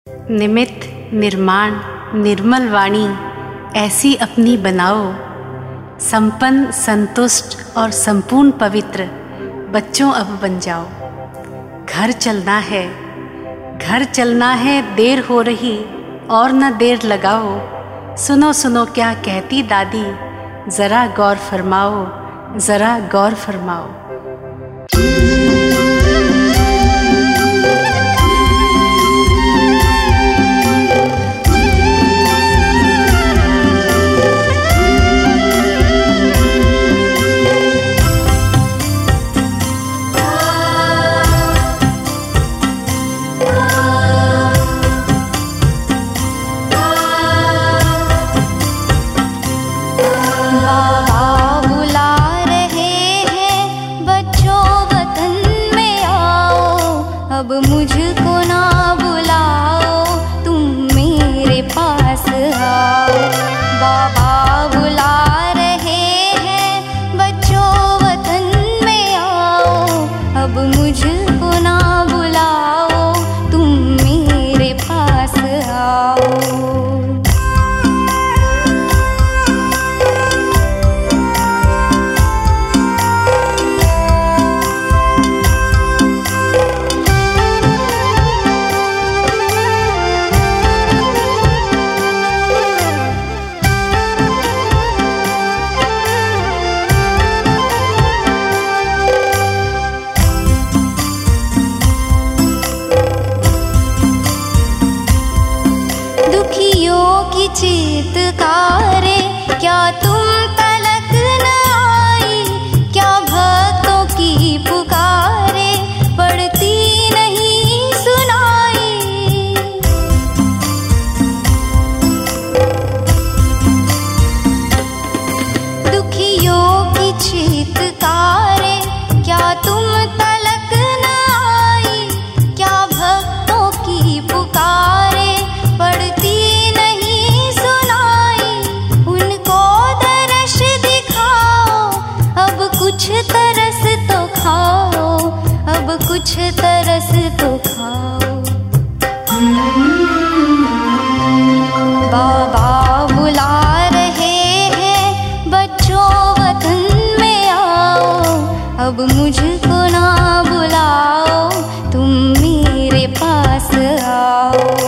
निमित्त निर्माण निर्मल वाणी ऐसी अपनी बनाओ, संपन्न संतुष्ट और संपूर्ण पवित्र बच्चों अब बन जाओ। घर चलना है देर हो रही और न देर लगाओ। सुनो सुनो क्या कहती दादी, ज़रा गौर फरमाओ, ज़रा गौर फरमाओ। अब मुझको ना बुलाओ, तुम मेरे पास आओ। बाबा बुला रहे हैं, बच्चों वतन में आओ। अब मुझको ना बुलाओ, तुम मेरे पास आओ। चीत्कारे क्या तुम तलक न आई, क्या भक्तों की पुकारे पड़ती नहीं सुनाई। दुखियों की चीत्कारे क्या तुम तलक न आई, क्या भक्तों की पुकारे पड़ती कुछ तरस तो खाओ, अब कुछ तरस तो खाओ। बाबा बुला रहे हैं, बच्चों वतन में आओ। अब मुझको ना बुलाओ, तुम मेरे पास आओ।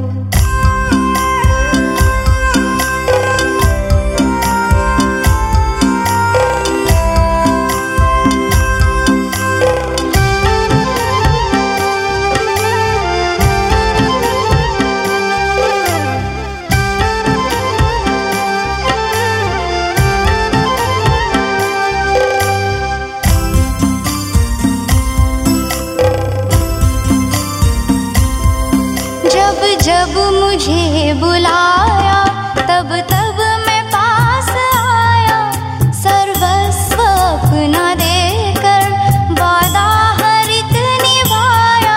जब मुझे बुलाया, तब तब मैं पास आया। सर्वस्व अपना देकर वादा हर एक निभाया।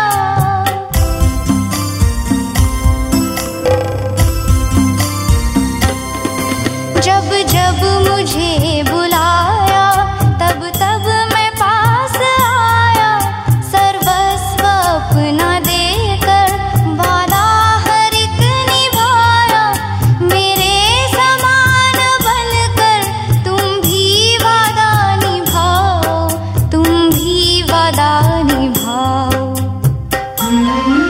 जब जब मुझे बुलाया, तब तब मैं पास आया। सर्वस्व अपना देकर वादा निभाओ।